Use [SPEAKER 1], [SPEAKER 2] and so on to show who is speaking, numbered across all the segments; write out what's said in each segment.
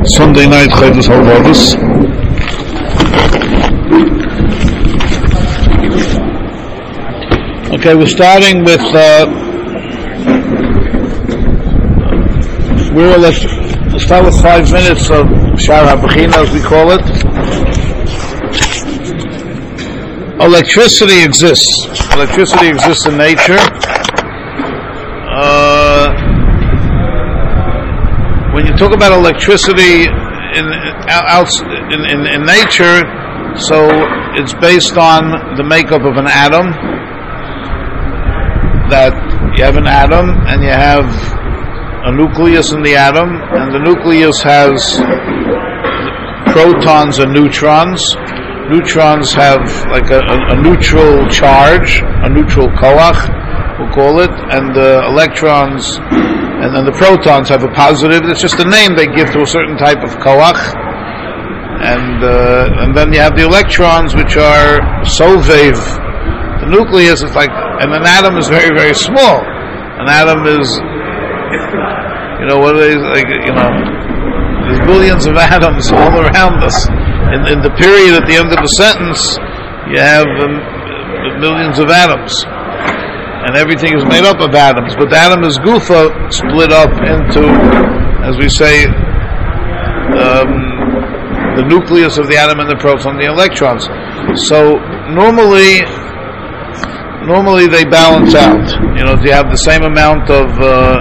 [SPEAKER 1] Sunday night Chayvus Halvavus. Okay, we're starting with we'll start with 5 minutes of Shar HaBechina, as we call it. Electricity exists. Electricity exists in nature. When you talk about electricity in nature, so it's based on the makeup of an atom. That you have an atom and you have a nucleus in the atom, and the nucleus has protons and neutrons. Neutrons have like a neutral charge, a neutral koach, we'll call it, and the electrons and then the protons have a positive. It's just a name they give to a certain type of koach. And then you have the electrons, which are sovave. The nucleus is like, and an atom is very, very small. An atom is, what are they, there's billions of atoms all around us. In the period at the end of the sentence, you have millions of atoms. And everything is made up of atoms. But the atom is gufa, split up into, as we say, the nucleus of the atom and the proton, the electrons. So normally they balance out. You have the same amount of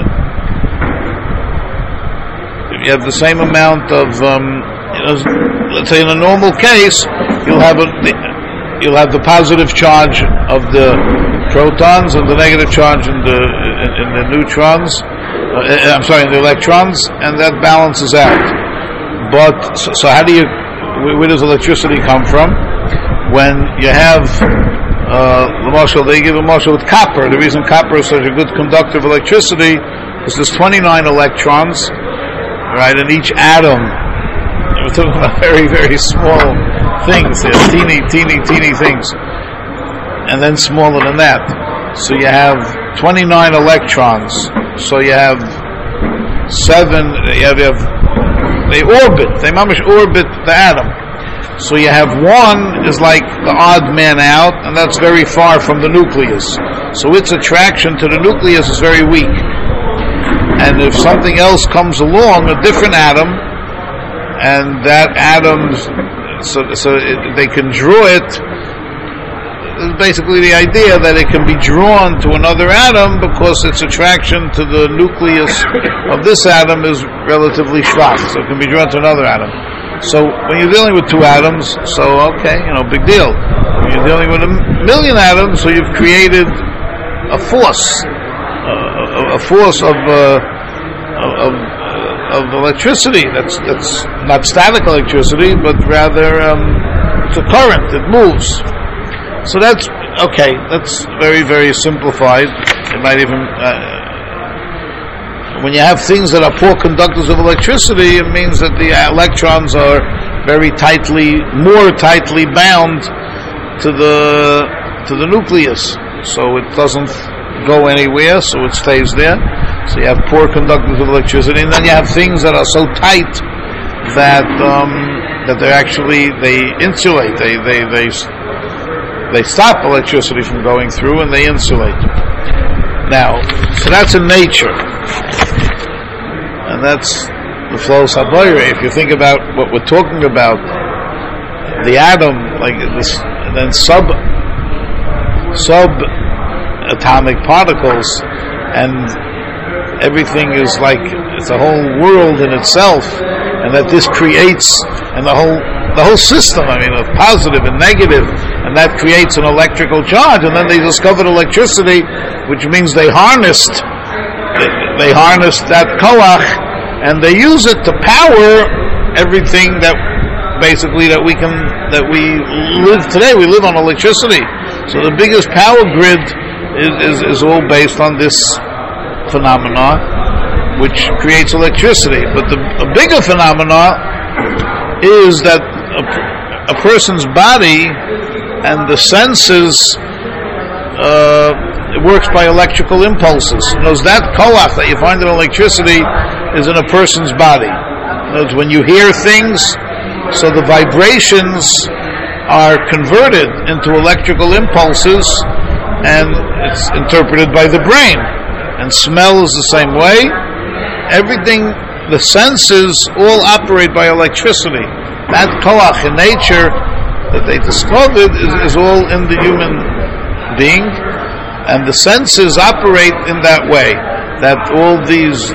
[SPEAKER 1] let's say in a normal case, you'll have the positive charge of the protons and the negative charge in the neutrons. In the electrons, and that balances out. But so where does electricity come from? When you have they give a marshal with copper. The reason copper is such a good conductor of electricity is there's 29 electrons, right, in each atom. We're talking about very, very small things. They're teeny things. And then smaller than that. So you have 29 electrons. So you have 7, they mamish orbit the atom. So you have 1 is like the odd man out, and that's very far from the nucleus. So its attraction to the nucleus is very weak. And if something else comes along, a different atom, and that atom, they can draw it. Basically, the idea that it can be drawn to another atom because its attraction to the nucleus of this atom is relatively schwach, so it can be drawn to another atom. So when you're dealing with 2 atoms, big deal. When you're dealing with 1 million atoms, so you've created a force of electricity. That's not static electricity, but rather it's a current. It moves. So that's okay. That's very, very simplified. It might even when you have things that are poor conductors of electricity, it means that the electrons are more tightly bound to the nucleus, so it doesn't go anywhere. So it stays there. So you have poor conductors of electricity, and then you have things that are so tight that they insulate. They stop electricity from going through, and they insulate. Now, so that's in nature, and that's the flow saboire. If you think about what we're talking about, the atom, like this, and then subatomic particles, and everything is like it's a whole world in itself, and that this creates, and the whole system, of positive and negative, and that creates an electrical charge. And then they discovered electricity, which means they harnessed that koach, and they use it to power everything that we live today. We live on electricity. So the biggest power grid is all based on this phenomena, which creates electricity. But a bigger phenomena is that a person's body and the senses it works by electrical impulses. That koach that you find in electricity is in a person's body. In other words, when you hear things, so the vibrations are converted into electrical impulses, and it's interpreted by the brain. And smell is the same way. Everything, the senses, all operate by electricity. That koach in nature that they discovered is all in the human being, and the senses operate in that way. That all these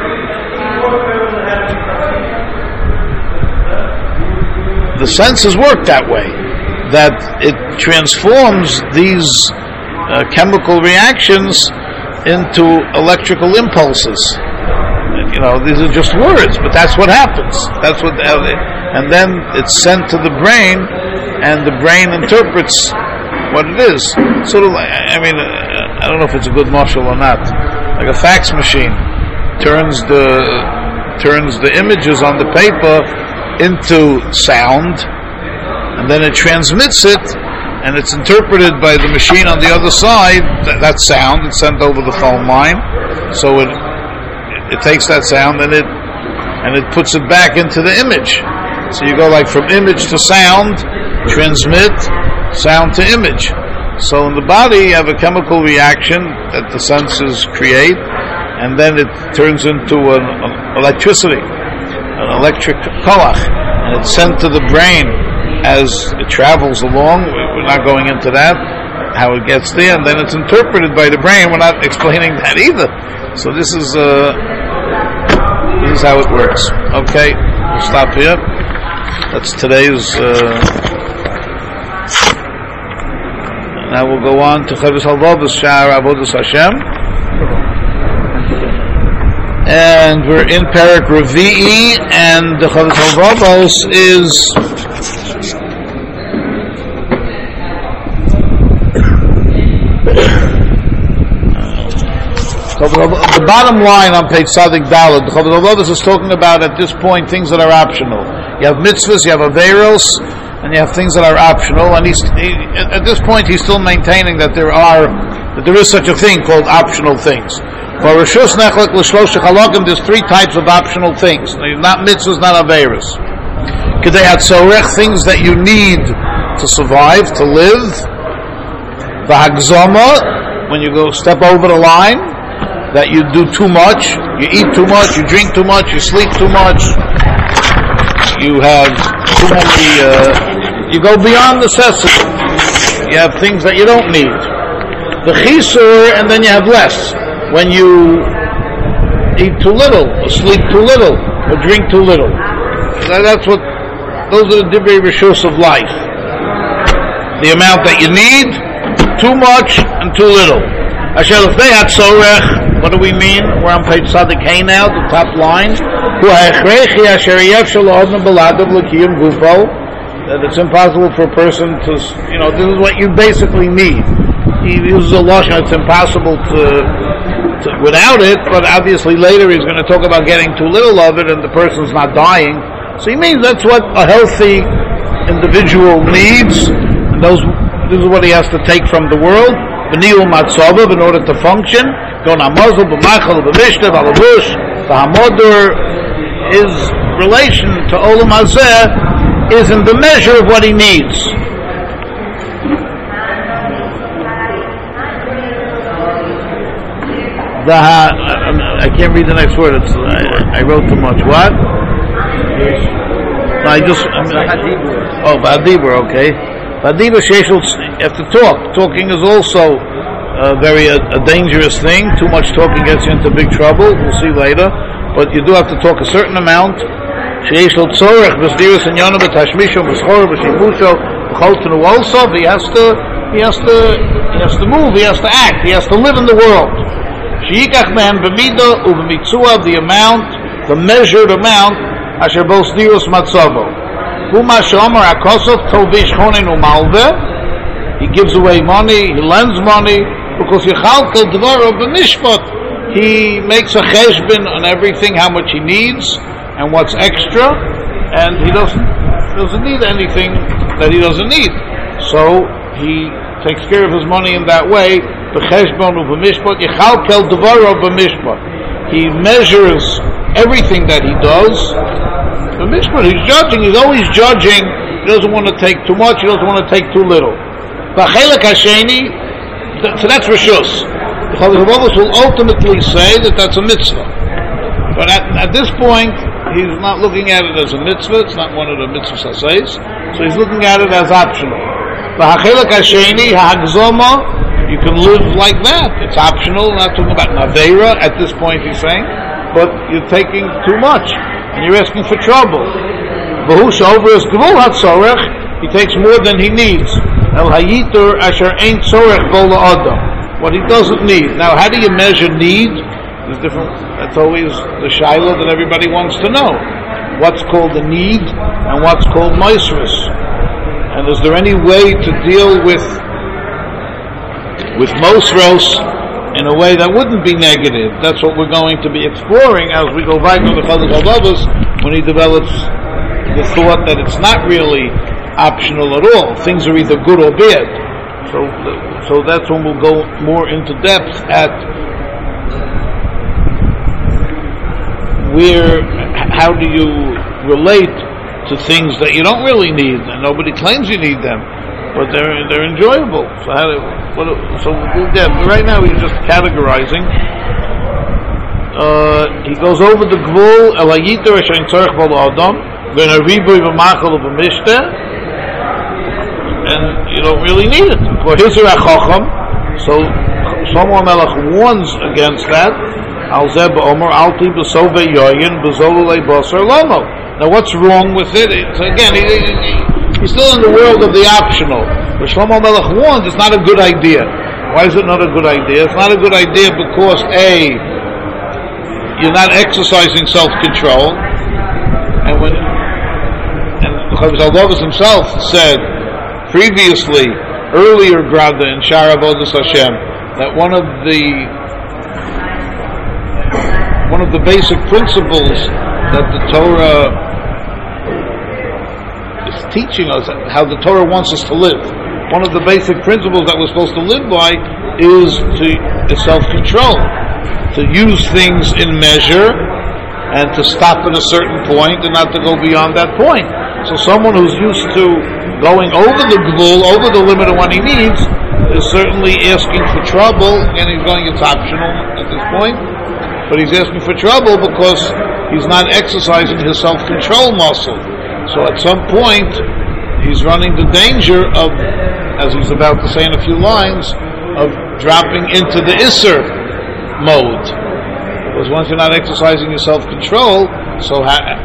[SPEAKER 1] the senses work that way, that it transforms these chemical reactions into electrical impulses. You know, these are just words, but that's what happens. That's what, and then it's sent to the brain, and the brain interprets what it is. Sort of like, I mean, I don't know if it's a good marshal or not. Like a fax machine turns the images on the paper into sound, and then it transmits it, and it's interpreted by the machine on the other side. That sound is sent over the phone line, so it takes that sound and it puts it back into the image. So you go like from image to sound, transmit sound to image. So in the body you have a chemical reaction that the senses create, and then it turns into an electricity, an electric koach, and it's sent to the brain as it travels along. We're not going into that, how it gets there, and then it's interpreted by the brain. We're not explaining that either. So this is how it works. Okay, we'll stop here. That's today's. Now we'll go on to Chavis Halvavos Sha'ar Avodas Hashem. And we're in Perek Revi'i, and the Chavis Halvavos is the bottom line on page Sadik Daled. The Chavis Halvavos is talking about at this point things that are optional. You have mitzvahs, you have averos, and you have things that are optional. And at this point he's still maintaining that there is such a thing called optional things. For Rishus Nechlek L'Shlosh Chalakim, there's three types of optional things. Not mitzvahs, not averos. Kedei HaTzorech, things that you need to survive, to live. V'Hagzoma, when you go step over the line, that you do too much, you eat too much, you drink too much, you sleep too much, you have too many, you go beyond necessity. You have things that you don't need. The Chisur, and then you have less. When you eat too little, or sleep too little, or drink too little. Those are the Divrei Rishus of life. The amount that you need, too much, and too little. Asher Lefnei HaTzorech, what do we mean? We're on page Sadik Hay now, the top line. That it's impossible for a person to, this is what you basically need. He uses a lashon, it's impossible to without it, but obviously later he's going to talk about getting too little of it and the person's not dying. So he means that's what a healthy individual needs, and this is what he has to take from the world. V'niul matzava, in order to function. Gon hamazal, b'machal, b'mishtav, alavush, the hamodur, his relation to olam hazeh is in the measure of what he needs. I can't read the next word. I wrote too much. What? No, Ba'adibur, okay. Ba'adibur, you have to talk. Talking is also a dangerous thing. Too much talking gets you into big trouble. We'll see later. But you do have to talk a certain amount. Also, he has to move, he has to act, he has to live in the world. Sheyikach mehem b'midah u'b'mitzua, the amount, the measured amount, asher bo sdirus matzavo. Huma she'omer hakosov tovish chonin u'malveh, he gives away money, he lends money, because yechalkel dvaro b'mishpat, he makes a cheshbon on everything, how much he needs, and what's extra, and he doesn't need anything that he doesn't need. So he takes care of his money in that way. He measures everything that he does mishpat. He's judging. He's always judging. He doesn't want to take too much. He doesn't want to take too little. B'chelik hasheni, so that's rishus. The Chavos HaLevavos will ultimately say that that's a mitzvah. But at this point, he's not looking at it as a mitzvah. It's not one of the mitzvah says. So he's looking at it as optional. B'chelik hasheni, ha'agzoma, you can live like that. It's optional. We're not talking about naveira at this point, he's saying. But you're taking too much. And you're asking for trouble. V'hu she'over es gvul ha'tzorech, he takes more than he needs. El hayitur asher ein tzorech bo la'adam. What he doesn't need. Now, how do you measure need? There's different. That's always the shaila that everybody wants to know. What's called a need and what's called moisrus. And is there any way to deal with moisros in a way that wouldn't be negative? That's what we're going to be exploring as we go back to the Chavos HaLevavos when he develops the thought that it's not really optional at all. Things are either good or bad. So that's when we'll go more into depth at how do you relate to things that you don't really need and nobody claims you need them, but they're enjoyable. So we'll get right now. He's just categorizing. He goes over the gvul el hayitur she'ein tzorech bo la'adam ben hariboy v'machal v'mishteh. And you don't really need it. For Hizra Chacham, so Shlomo HaMelech warns against that. Al Zeb Omer Alti B'Sove Yoyin B'Zolulei Basar Lomo. Now, what's wrong with it? So again, he's still in the world of the optional. But Shlomo HaMelech warns it's not a good idea. Why is it not a good idea? It's not a good idea because you're not exercising self-control, and Chavos HaLevavos himself said previously, earlier Grada in Shar Avodas Hashem, that one of the basic principles that the Torah is teaching us, how the Torah wants us to live. One of the basic principles that we're supposed to live by is self-control, to use things in measure, and to stop at a certain point and not to go beyond that point. So someone who's used to going over the gvul, over the limit of what he needs, is certainly asking for trouble. Again, he's going, it's optional at this point, but he's asking for trouble because he's not exercising his self-control muscle. So at some point, he's running the danger of, as he's about to say in a few lines, of dropping into the Isser mode. Because once you're not exercising your self-control, so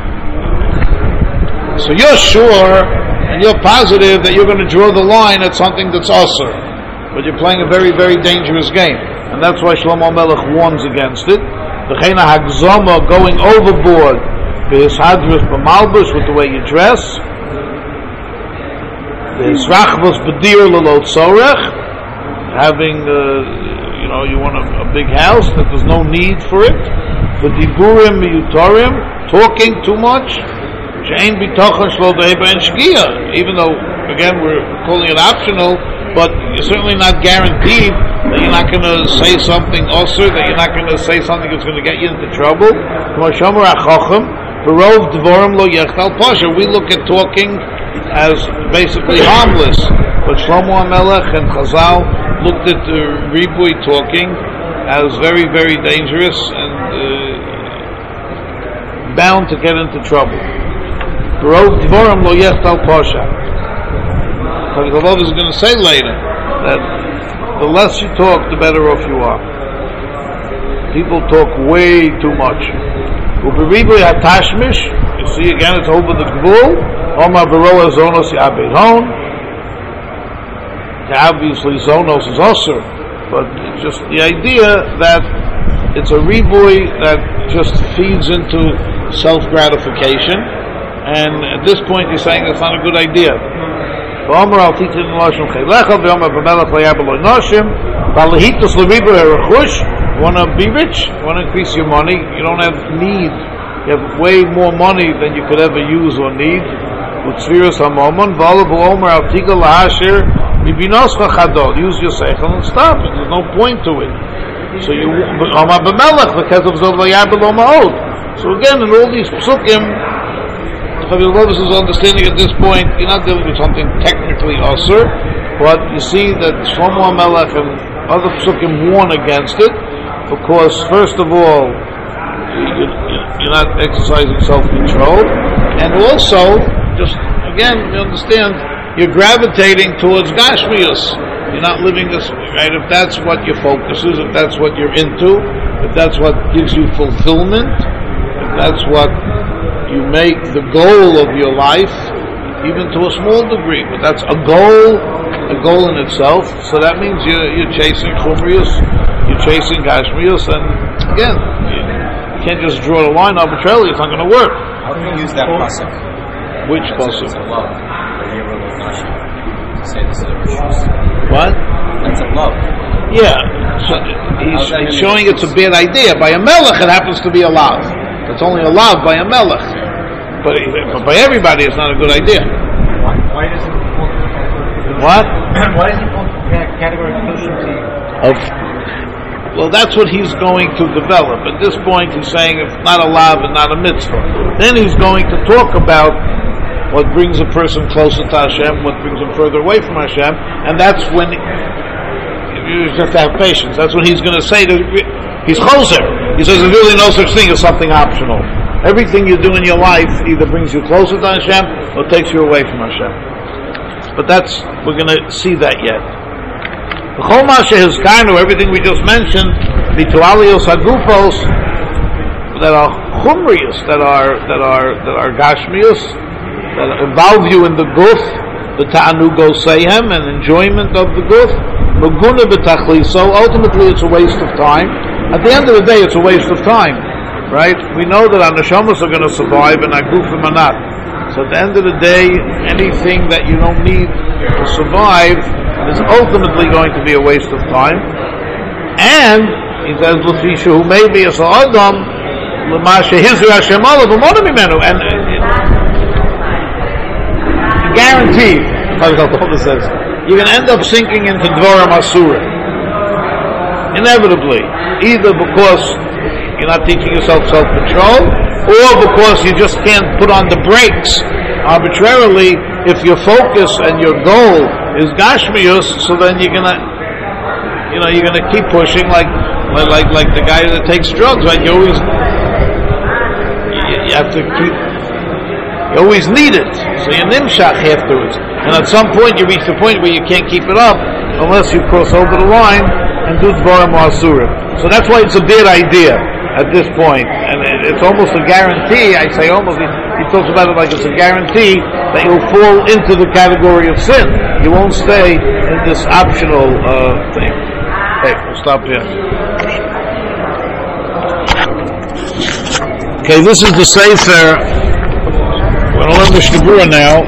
[SPEAKER 1] you're sure and you're positive that you're going to draw the line at something that's usher, but you're playing a very, very dangerous game, and that's why Shlomo HaMelech warns against it. The chena hagzama, going overboard, b'hishadrus b'malbush, with the way you dress, the hisrachvos b'dir l'lo tzorech, having you want a big house that there's no need for it, the diburim miyutarim, talking too much. Even though, again, we're calling it optional, but you're certainly not guaranteed that you're not going to say something also, that you're not going to say something that's going to get you into trouble. We look at talking as basically harmless, but Shlomo HaMelech and Chazal looked at the ribui talking as very, very dangerous and bound to get into trouble. Rov Dvorim lo yechtal posha. Chavos HaLevavos is going to say later that the less you talk, the better off you are. People talk way too much. Uberibu hatashmish. You see again, it's over the gvul. Omar beroa zonos yabed hon. Obviously, zonos is also, but just the idea that it's a ribui that just feeds into self-gratification. And at this point, he's saying it's not a good idea. Want to be rich? Want to increase your money? You don't have need. You have way more money than you could ever use or need. Use your seichel and stop. There's no point to it. So because of so again, in all these psukim, Rabbi Lobos' understanding at this point, you're not dealing with something technically usher, but you see that Shlomo HaMelech and other psukim warn against it, because first of all, you're not exercising self-control, and also, just again, you understand, you're gravitating towards Gashmius. You're not living this way, right? If that's what your focus is, if that's what you're into, if that's what gives you fulfillment, if that's what you make the goal of your life, even to a small degree, but that's a goal in itself. So that means you're chasing Chumrius, you're chasing Gashmius, and again, you can't just draw the line arbitrarily. It's not going to work.
[SPEAKER 2] How do you use that pasuk?
[SPEAKER 1] Which pasuk?
[SPEAKER 2] It's a love. To say this is a rishus.
[SPEAKER 1] What?
[SPEAKER 2] That's a love.
[SPEAKER 1] Yeah. So he's showing it's a bad idea. By a melech, it happens to be a lav. It's only a lav by a melech. But by everybody, it's not a good idea.
[SPEAKER 3] Why does it fall to the category?
[SPEAKER 1] What?
[SPEAKER 3] Why does it fall to the category of
[SPEAKER 1] Well, that's what he's going to develop. At this point, he's saying it's not a lav and not a mitzvah. Then he's going to talk about what brings a person closer to Hashem, what brings him further away from Hashem, and that's when you just have patience. That's what he's going to say. He's choser. He says there's really no such thing as something optional. Everything you do in your life either brings you closer to Hashem or takes you away from Hashem. But we're going to see that yet. The Chol Masha Hizkarnu, everything we just mentioned, Mitualios Hagufos, that are chumrius, that are gashmius, that involve you in the guf, the ta'anugo sehem, and enjoyment of the guf, Maguna b'tachliso. Ultimately, it's a waste of time. At the end of the day, it's a waste of time, right? We know that our neshamas are going to survive and our gufim are not. So at the end of the day, anything that you don't need to survive is ultimately going to be a waste of time. And he says, "L'fisha who may be as adam l'mashe hizru Hashem alav v'mona mimenu." And guaranteed, says, you're going to end up sinking into Dvorim Asura. Inevitably. Either because you're not teaching yourself self-control, or because you just can't put on the brakes arbitrarily. If your focus and your goal is Gashmius, so then you're going to keep pushing like the guy that takes drugs, right? You have to keep. You always need it, so you're nimshach afterwards. And at some point you reach the point where you can't keep it up unless you cross over the line and do Dvarim Asurim. So that's why it's a bad idea at this point. And it's almost a guarantee, I say almost, he talks about it like it's a guarantee that you'll fall into the category of sin. You won't stay in this optional thing. Okay, we'll stop here. Okay, this is the Sefer. We're going to learn Mishnah Berurah now.